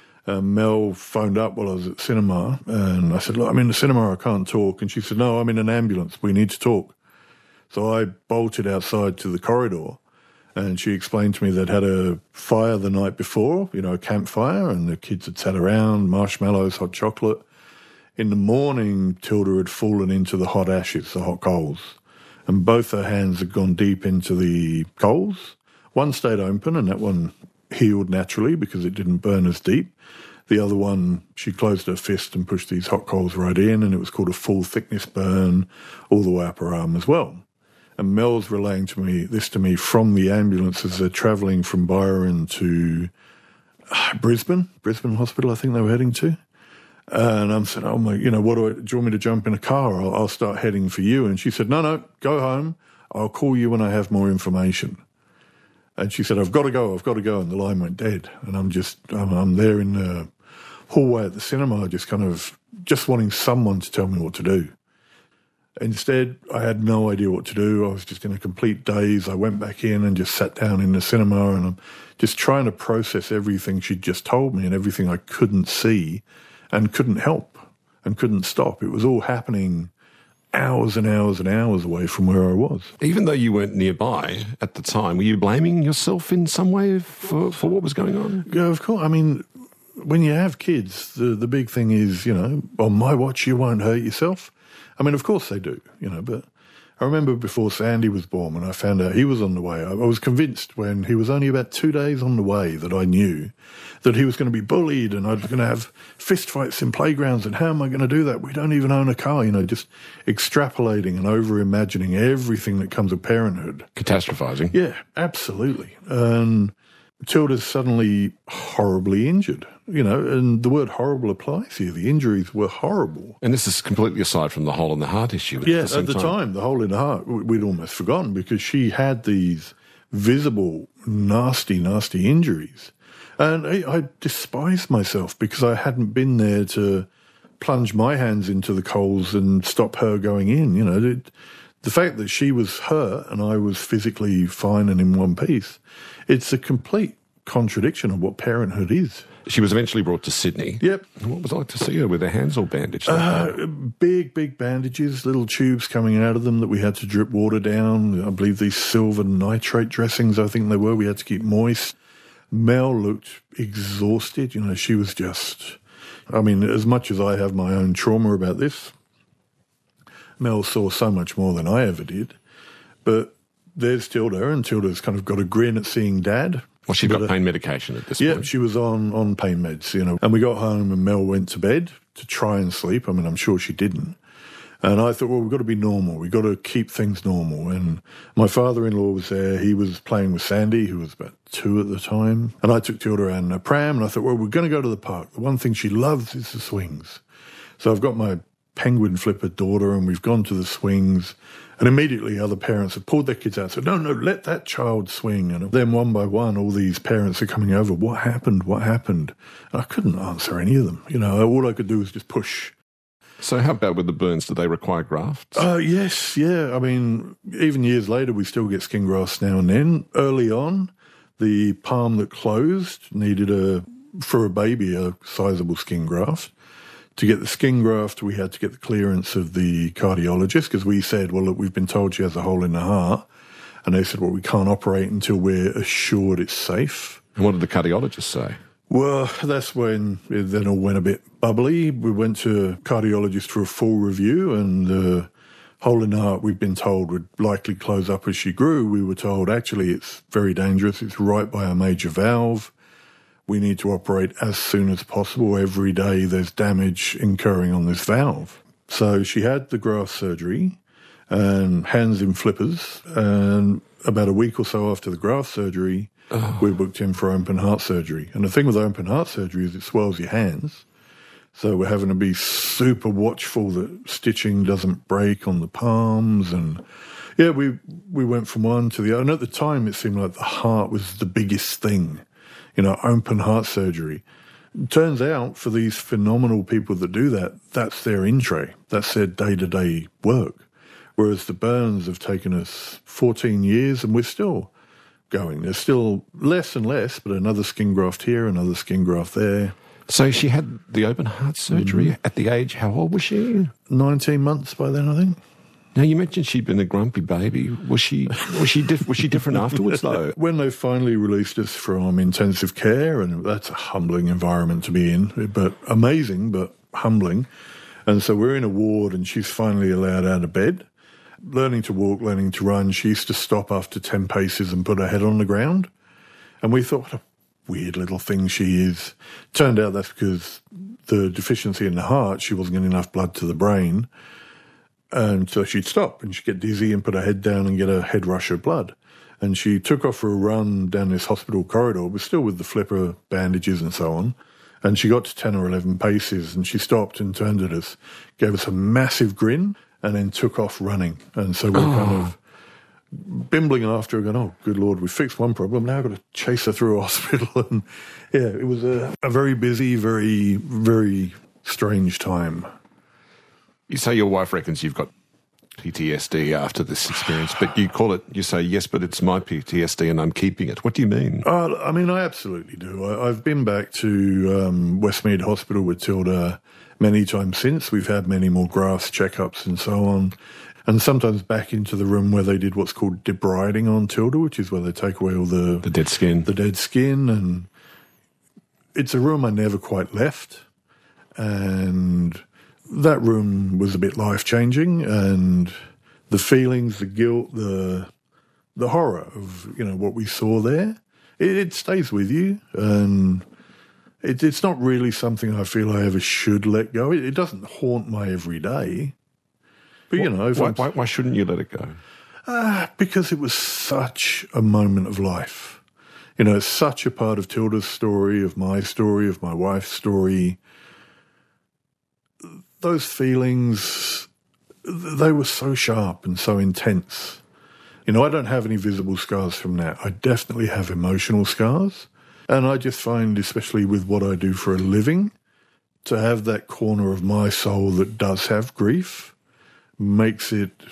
Mel phoned up while I was at cinema, and I said, look, I'm in the cinema, I can't talk. And she said, no, I'm in an ambulance, we need to talk. So I bolted outside to the corridor, and she explained to me they'd had a fire the night before, a campfire, and the kids had sat around, marshmallows, hot chocolate. In the morning, Tilda had fallen into the hot ashes, the hot coals, and both her hands had gone deep into the coals. One stayed open, and that one healed naturally because it didn't burn as deep. The other one, she closed her fist and pushed these hot coals right in, and it was called a full-thickness burn all the way up her arm as well. And Mel's relaying this to me from the ambulance as they're travelling from Byron to Brisbane Hospital, I think they were heading to. And I'm saying, oh my, do you want me to jump in a car? I'll start heading for you. And she said, no, go home. I'll call you when I have more information. And she said, I've got to go. And the line went dead. And I'm there in the hallway at the cinema, just wanting someone to tell me what to do. Instead, I had no idea what to do. I was just in a complete daze. I went back in and just sat down in the cinema, and I'm just trying to process everything she'd just told me and everything I couldn't see and couldn't help and couldn't stop. It was all happening hours and hours and hours away from where I was. Even though you weren't nearby at the time, were you blaming yourself in some way for what was going on? Yeah, of course. I mean, when you have kids, the big thing is, on my watch you won't hurt yourself. I mean, of course they do, but I remember before Sandy was born, when I found out he was on the way, I was convinced when he was only about 2 days on the way that I knew that he was going to be bullied and I was going to have fistfights in playgrounds, and how am I going to do that? We don't even own a car, just extrapolating and over-imagining everything that comes with parenthood. Catastrophizing. Yeah, absolutely. And Tilda's suddenly horribly injured, and the word horrible applies here. The injuries were horrible. And this is completely aside from the hole in the heart issue. At the time, the hole in the heart, we'd almost forgotten because she had these visible, nasty, nasty injuries. And I despised myself because I hadn't been there to plunge my hands into the coals and stop her going in. The fact that she was hurt and I was physically fine and in one piece, it's a complete contradiction of what parenthood is. She was eventually brought to Sydney. Yep. What was it like to see her with her hands all bandaged? Big bandages, little tubes coming out of them that we had to drip water down. I believe these silver nitrate dressings, I think they were, we had to keep moist. Mel looked exhausted. She was just, as much as I have my own trauma about this, Mel saw so much more than I ever did. But there's Tilda, and Tilda's kind of got a grin at seeing Dad. Well, she got pain medication at this point. Yeah, she was on pain meds, And we got home and Mel went to bed to try and sleep. I mean, I'm sure she didn't. And I thought, well, we've got to be normal. We've got to keep things normal. And my father-in-law was there. He was playing with Sandy, who was about 2 at the time. And I took Tilda around in a pram, and I thought, well, we're going to go to the park. The one thing she loves is the swings. So I've got my penguin flipper daughter, and we've gone to the swings. And immediately other parents have pulled their kids out and said, no, let that child swing. And then one by one, all these parents are coming over. What happened? What happened? And I couldn't answer any of them. All I could do was just push. So how bad were the burns? Did they require grafts? Yes, yeah. I mean, even years later, we still get skin grafts now and then. Early on, the palm that closed needed, for a baby, a sizable skin graft. To get the skin graft, we had to get the clearance of the cardiologist because we said, well, look, we've been told she has a hole in the heart. And they said, well, we can't operate until we're assured it's safe. And what did the cardiologist say? Well, that's when it then all went a bit bubbly. We went to a cardiologist for a full review, and the hole in the heart we'd been told would likely close up as she grew. We were told, actually, it's very dangerous. It's right by a major valve. We need to operate as soon as possible. Every day there's damage incurring on this valve. So she had the graft surgery and hands in flippers, and about a week or so after the graft surgery, we booked in for open heart surgery. And the thing with open heart surgery is it swells your hands. So we're having to be super watchful that stitching doesn't break on the palms. And yeah, we went from one to the other. And at the time, it seemed like the heart was the biggest thing, open heart surgery. It turns out for these phenomenal people that do that, that's their entree. That's their day-to-day work. Whereas the burns have taken us 14 years and we're still going. There's still less and less, but another skin graft here, another skin graft there. So she had the open heart surgery at the age, how old was she? 19 months by then, I think. Now, you mentioned she'd been a grumpy baby. Was she different afterwards, though? When they finally released us from intensive care, and that's a humbling environment to be in, but amazing, but humbling. And so we're in a ward, and she's finally allowed out of bed. Learning to walk, learning to run, she used to stop after 10 paces and put her head on the ground. And we thought, what a weird little thing she is. Turned out that's because the deficiency in the heart, she wasn't getting enough blood to the brain. And so she'd stop and she'd get dizzy and put her head down and get a head rush of blood. And she took off for a run down this hospital corridor, but still with the flipper, bandages and so on. And she got to 10 or 11 paces and she stopped and turned at us, gave us a massive grin, and then took off running. And so we're kind of bimbling after her, going, oh, good Lord, we fixed one problem, now I've got to chase her through a hospital. And yeah, it was a very busy, very, very strange time. You say your wife reckons you've got PTSD after this experience, but you say, yes, but it's my PTSD and I'm keeping it. What do you mean? I mean, I absolutely do. I've been back to Westmead Hospital with Tilda many times since. We've had many more grafts, checkups and so on. And sometimes back into the room where they did what's called debriding on Tilda, which is where they take away all the dead skin. The dead skin. And it's a room I never quite left. And that room was a bit life-changing, and the feelings, the guilt, the horror of, what we saw there, it stays with you, and it's not really something I feel I ever should let go. It doesn't haunt my everyday. But, why shouldn't you let it go? Because it was such a moment of life. It's such a part of Tilda's story, of my wife's story. Those feelings, they were so sharp and so intense. I don't have any visible scars from that. I definitely have emotional scars. And I just find, especially with what I do for a living, to have that corner of my soul that does have grief makes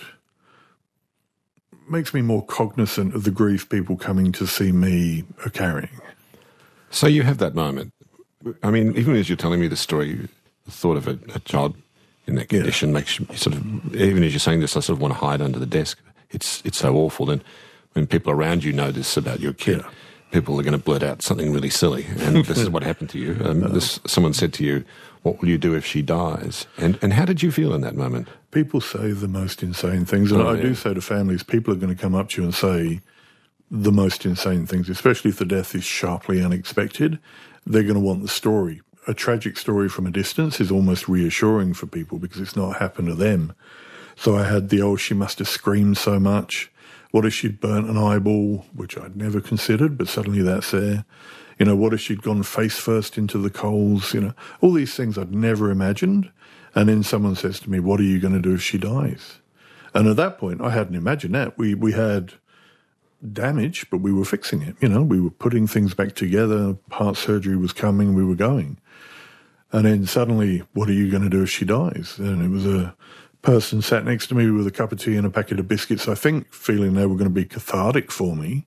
me more cognizant of the grief people coming to see me are carrying. So you have that moment. I mean, even as you're telling me the story, the thought of a child in that condition makes you sort of, even as you're saying this, I sort of want to hide under the desk. It's so awful. And when people around you know this about your kid, people are going to blurt out something really silly, and this is what happened to you. Someone said to you, "What will you do if she dies?" And how did you feel in that moment? People say the most insane things, and I do say to families, people are going to come up to you and say the most insane things, especially if the death is sharply unexpected. They're going to want the story. A tragic story from a distance is almost reassuring for people because it's not happened to them. So I had the, she must have screamed so much. What if she'd burnt an eyeball, which I'd never considered, but suddenly that's there. You know, what if she'd gone face first into the coals? You know, all these things I'd never imagined. And then someone says to me, what are you going to do if she dies? And at that point, I hadn't imagined that. We had damage, but we were fixing it. You know, we were putting things back together. Heart surgery was coming. We were going. And then suddenly, what are you going to do if she dies? And it was a person sat next to me with a cup of tea and a packet of biscuits, I think, feeling they were going to be cathartic for me.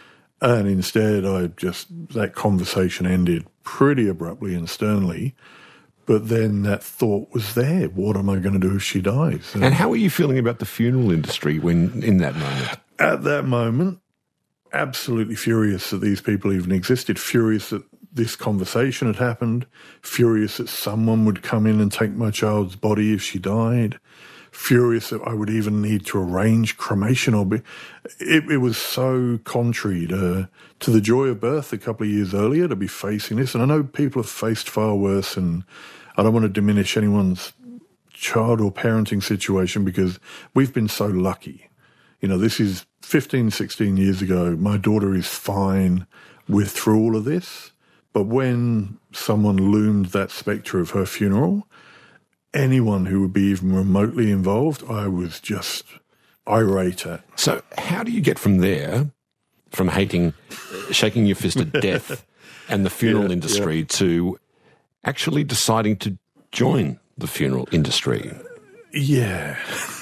And instead, that conversation ended pretty abruptly and sternly. But then that thought was there. What am I going to do if she dies? And how were you feeling about the funeral industry in that moment? At that moment, absolutely furious that these people even existed, furious that this conversation had happened, furious that someone would come in and take my child's body if she died, furious that I would even need to arrange cremation. It was so contrary to the joy of birth a couple of years earlier to be facing this. And I know people have faced far worse, and I don't want to diminish anyone's child or parenting situation because we've been so lucky. You know, this is 15, 16 years ago. My daughter is fine. We're through all of this. But when someone loomed that spectre of her funeral, anyone who would be even remotely involved, I was just irate at. So how do you get from there, from shaking your fist at death and the funeral industry to actually deciding to join the funeral industry? Yeah.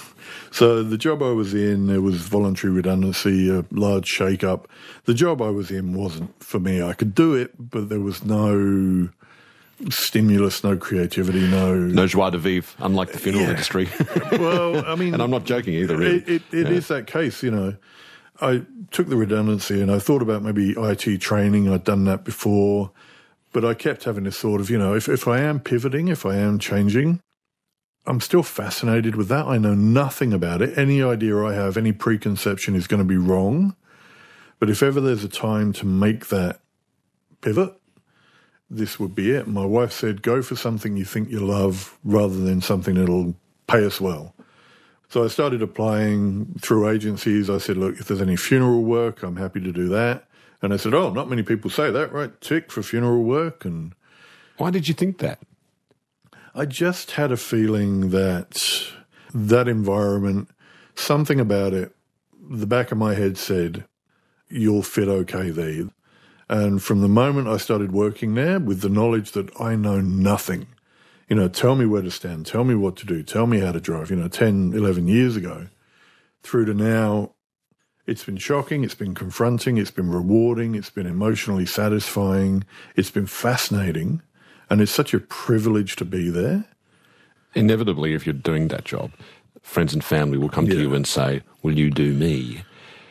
So the job I was in, there was voluntary redundancy, a large shake-up. The job I was in wasn't for me. I could do it, but there was no stimulus, no creativity, no joie de vivre, unlike the funeral industry. Well, I mean... and I'm not joking either, really. It is that case, you know. I took the redundancy and I thought about maybe IT training. I'd done that before. But I kept having this thought of, you know, if I am pivoting, if I am changing, I'm still fascinated with that. I know nothing about it. Any idea I have, any preconception is going to be wrong. But if ever there's a time to make that pivot, this would be it. My wife said, go for something you think you love rather than something that'll pay us well. So I started applying through agencies. I said, look, if there's any funeral work, I'm happy to do that. And I said, oh, not many people say that, right? Tick for funeral work. And why did you think that? I just had a feeling that environment, something about it, the back of my head said, you'll fit okay there. And from the moment I started working there, with the knowledge that I know nothing, you know, tell me where to stand, tell me what to do, tell me how to drive, 10, 11 years ago, through to now, it's been shocking, it's been confronting, it's been rewarding, it's been emotionally satisfying, it's been fascinating. And it's such a privilege to be there. Inevitably, if you're doing that job, friends and family will come to you and say, will you do me?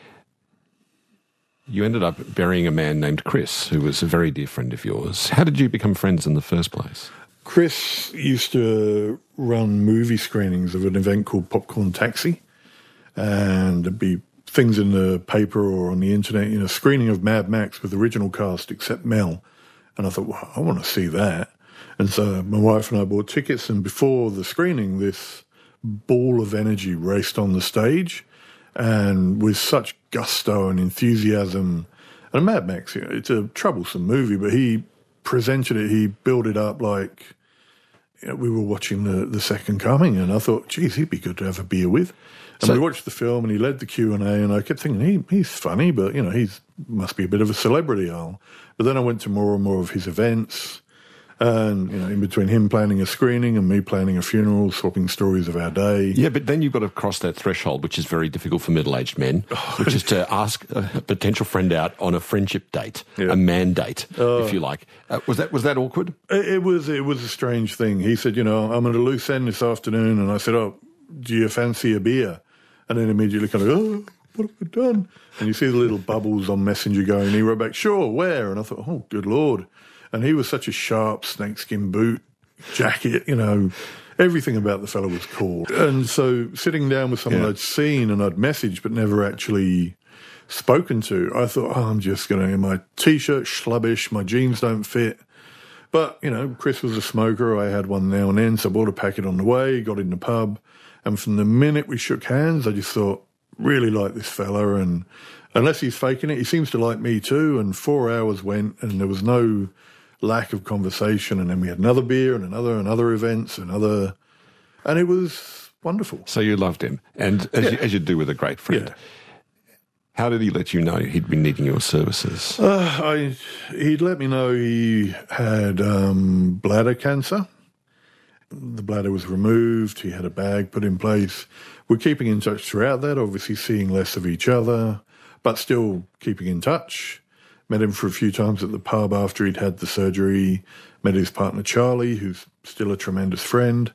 You ended up burying a man named Chris, who was a very dear friend of yours. How did you become friends in the first place? Chris used to run movie screenings of an event called Popcorn Taxi. And there'd be things in the paper or on the internet, screening of Mad Max with the original cast except Mel. And I thought, well, I want to see that. And so my wife and I bought tickets, and before the screening, this ball of energy raced on the stage, and with such gusto and enthusiasm. And Mad Max, it's a troublesome movie, but he presented it, he built it up like we were watching the Second Coming, and I thought, geez, he'd be good to have a beer with. And we watched the film, and he led the Q&A, and I kept thinking, he's funny, but, he's must be a bit of a celebrity. But then I went to more and more of his events, and, in between him planning a screening and me planning a funeral, swapping stories of our day. Yeah, but then you've got to cross that threshold, which is very difficult for middle-aged men, which is to ask a potential friend out on a friendship date, a man date, if you like. Was that awkward? It was a strange thing. He said, I'm at a loose end this afternoon, and I said, do you fancy a beer? And then immediately kind of, what have I done? And you see the little bubbles on Messenger going, and he wrote back, sure, where? And I thought, oh, good Lord. And he was such a sharp snakeskin boot, jacket, everything about the fellow was cool. And so sitting down with someone I'd seen and I'd messaged but never actually spoken to, I thought, I'm just going to, my T-shirt schlubbish, my jeans don't fit. But, Chris was a smoker. I had one now and then, so I bought a packet on the way, got in the pub. And from the minute we shook hands, I just thought, really like this fella. And unless he's faking it, he seems to like me too. And 4 hours went and there was no lack of conversation. And then we had another beer and other events, and it was wonderful. So you loved him. And as you do with a great friend. Yeah. How did he let you know he'd been needing your services? He'd let me know he had bladder cancer. The bladder was removed. He had a bag put in place. We're keeping in touch throughout that, obviously seeing less of each other, but still keeping in touch. Met him for a few times at the pub after he'd had the surgery. Met his partner, Charlie, who's still a tremendous friend.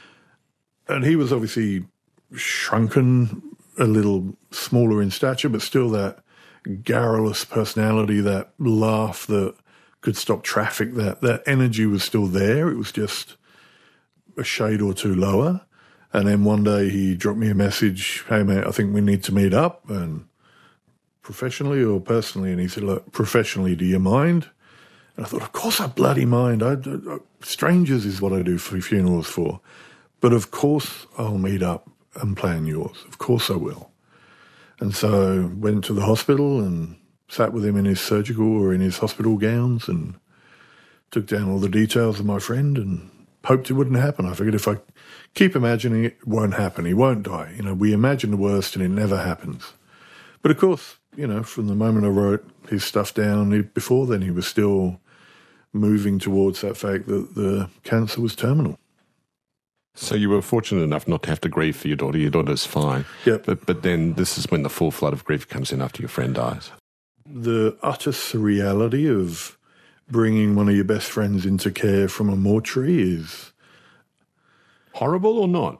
And he was obviously shrunken, a little smaller in stature, but still that garrulous personality, that laugh that could stop traffic, that energy was still there. It was just a shade or two lower. And then one day he dropped me a message, hey, mate, I think we need to meet up, and professionally or personally. And he said, look, professionally, do you mind? And I thought, of course I bloody mind. Strangers is what I do for funerals for. But of course I'll meet up and plan yours. Of course I will. And so went to the hospital and sat with him in his surgical or in his hospital gowns and took down all the details of my friend and hoped it wouldn't happen. I figured if I keep imagining it, it won't happen. He won't die. We imagine the worst and it never happens. But of course, from the moment I wrote his stuff down, before then he was still moving towards that fact that the cancer was terminal. So you were fortunate enough not to have to grieve for your daughter. Your daughter's fine. Yep. But then this is when the full flood of grief comes in after your friend dies. The utter surreality of bringing one of your best friends into care from a mortuary is... Horrible or not?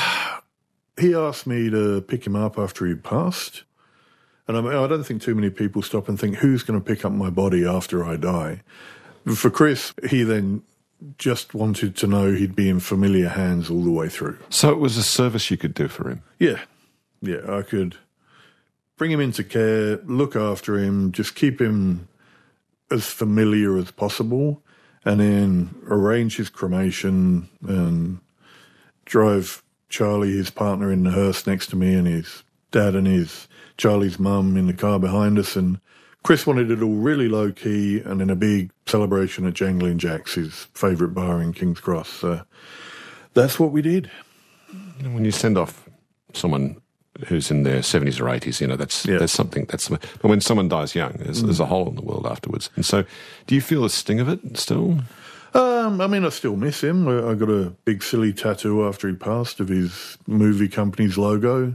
He asked me to pick him up after he passed. And I don't think too many people stop and think, who's going to pick up my body after I die? For Chris, he then just wanted to know he'd be in familiar hands all the way through. So it was a service you could do for him? Yeah. Yeah, I could bring him into care, look after him, just keep him as familiar as possible, and then arrange his cremation and drive Charlie, his partner, in the hearse next to me, and his dad and Charlie's mum in the car behind us. And Chris wanted it all really low-key and in a big celebration at Jangling Jack's, his favourite bar in King's Cross. So that's what we did. When you send off someone who's in their 70s or 80s, that's something. But when someone dies young, there's a hole in the world afterwards. And so do you feel the sting of it still? I still miss him. I got a big silly tattoo after he passed of his movie company's logo.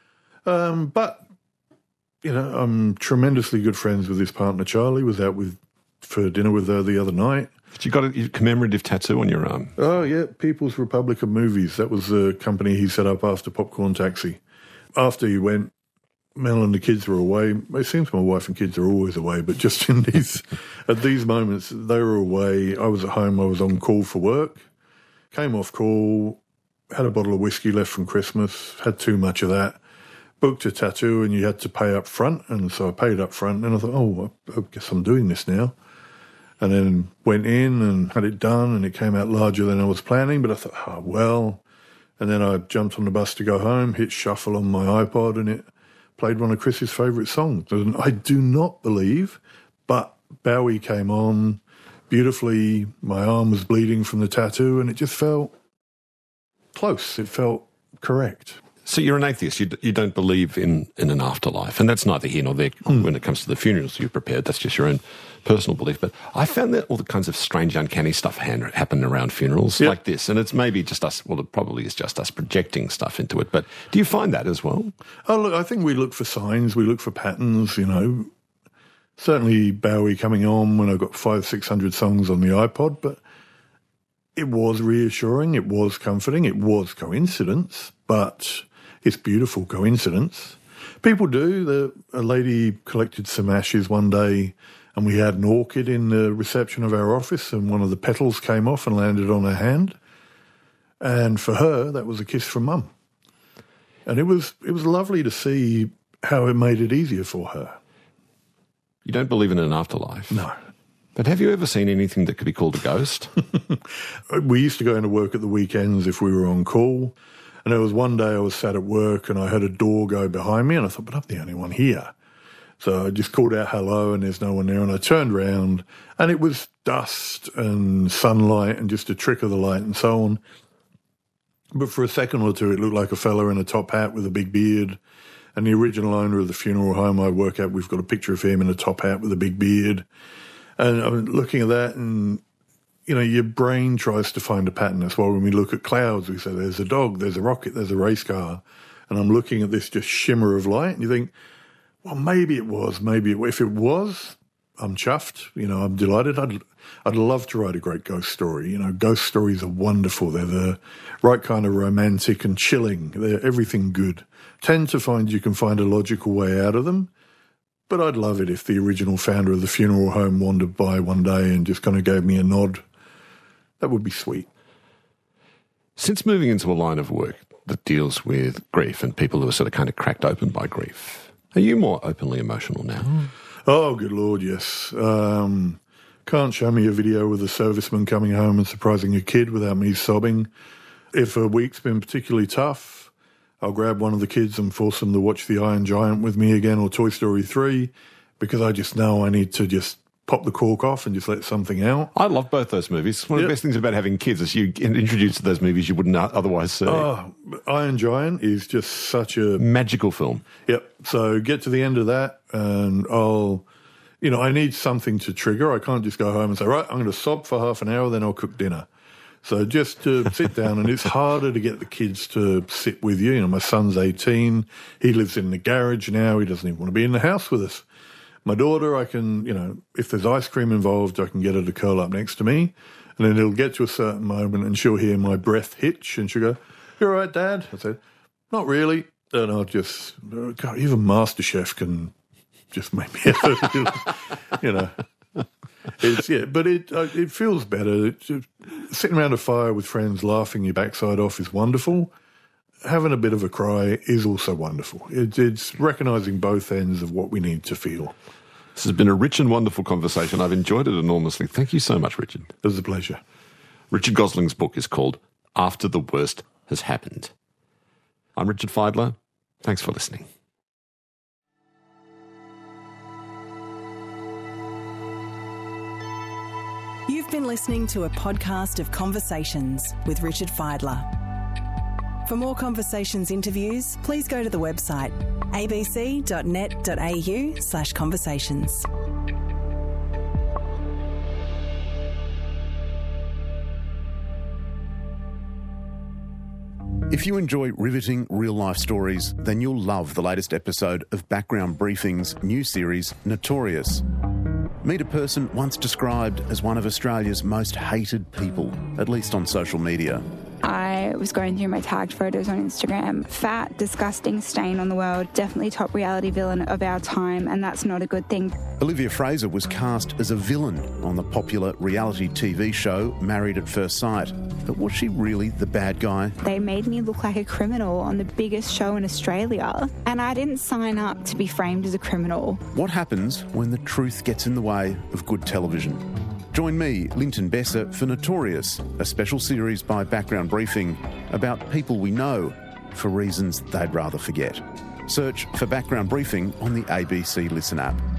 But I'm tremendously good friends with his partner, Charlie. Was out for dinner with her the other night. You got a commemorative tattoo on your arm? Oh, yeah, People's Republic of Movies. That was the company he set up after Popcorn Taxi. After he went, Mel and the kids were away. It seems my wife and kids are always away, but just at these moments, they were away. I was at home. I was on call for work. Came off call, had a bottle of whiskey left from Christmas, had too much of that. Booked a tattoo and you had to pay up front. And so I paid up front and I thought, I guess I'm doing this now. And then went in and had it done and it came out larger than I was planning. But I thought, And then I jumped on the bus to go home, hit shuffle on my iPod and it played one of Chris's favourite songs. And I do not believe, but Bowie came on beautifully. My arm was bleeding from the tattoo and it just felt close. It felt correct. So you're an atheist. You don't believe in an afterlife. And that's neither here nor there when it comes to the funerals you've prepared. That's just your own personal belief. But I found that all the kinds of strange, uncanny stuff happen around funerals like this. And it's maybe just us, it probably is just us projecting stuff into it. But do you find that as well? Oh, look, I think we look for signs. We look for patterns, Certainly Bowie coming on when I got 500-600 songs on the iPod. But it was reassuring. It was comforting. It was coincidence. But... it's beautiful coincidence. People do. A lady collected some ashes one day and we had an orchid in the reception of our office and one of the petals came off and landed on her hand. And for her, that was a kiss from Mum. And it was lovely to see how it made it easier for her. You don't believe in an afterlife? No. But have you ever seen anything that could be called a ghost? We used to go into work at the weekends if we were on call. And there was one day I was sat at work and I heard a door go behind me and I thought, but I'm the only one here. So I just called out hello and there's no one there. And I turned around and it was dust and sunlight and just a trick of the light and so on. But for a second or two, it looked like a fella in a top hat with a big beard. And the original owner of the funeral home I work at, we've got a picture of him in a top hat with a big beard. And I'm looking at that and, you know, your brain tries to find a pattern. That's why when we look at clouds, we say there's a dog, there's a rocket, there's a race car. And I'm looking at this just shimmer of light and you think, well, maybe it was, if it was, I'm chuffed. You know, I'm delighted. I'd love to write a great ghost story. You know, ghost stories are wonderful. They're the right kind of romantic and chilling. They're everything good. Tend to find you can find a logical way out of them. But I'd love it if the original founder of the funeral home wandered by one day and just kind of gave me a nod. That would be sweet. Since moving into a line of work that deals with grief and people who are sort of kind of cracked open by grief, are you more openly emotional now? Oh, good Lord, yes. Can't show me a video with a serviceman coming home and surprising a kid without me sobbing. If a week's been particularly tough, I'll grab one of the kids and force them to watch The Iron Giant with me again or Toy Story 3 because I just know I need to just pop the cork off and just let something out. I love both those movies. One of the best things about having kids is you get introduced to those movies you wouldn't otherwise see. Oh, Iron Giant is just such a magical film. Yep. So get to the end of that and I need something to trigger. I can't just go home and say, right, I'm going to sob for half an hour, then I'll cook dinner. So just to sit down, and it's harder to get the kids to sit with you. You know, my son's 18. He lives in the garage now. He doesn't even want to be in the house with us. My daughter, I can, if there's ice cream involved, I can get her to curl up next to me. And then it'll get to a certain moment and she'll hear my breath hitch and she'll go, "You all right, Dad?" I said, "Not really." And I'll just, God, even MasterChef can just make me, But it feels better. Sitting around a fire with friends laughing your backside off is wonderful. Having a bit of a cry is also wonderful. It's recognising both ends of what we need to feel. This has been a rich and wonderful conversation. I've enjoyed it enormously. Thank you so much, Richard. It was a pleasure. Richard Gosling's book is called After the Worst Has Happened. I'm Richard Fidler. Thanks for listening. You've been listening to a podcast of Conversations with Richard Fidler. For more Conversations interviews, please go to the website abc.net.au/conversations. If you enjoy riveting real-life stories, then you'll love the latest episode of Background Briefing's new series, Notorious. Meet a person once described as one of Australia's most hated people, at least on social media. I was going through my tagged photos on Instagram. Fat, disgusting stain on the world, definitely top reality villain of our time, and that's not a good thing. Olivia Fraser was cast as a villain on the popular reality TV show Married at First Sight. But was she really the bad guy? They made me look like a criminal on the biggest show in Australia, and I didn't sign up to be framed as a criminal. What happens when the truth gets in the way of good television? Join me, Linton Besser, for Notorious, a special series by Background Briefing about people we know for reasons they'd rather forget. Search for Background Briefing on the ABC Listen app.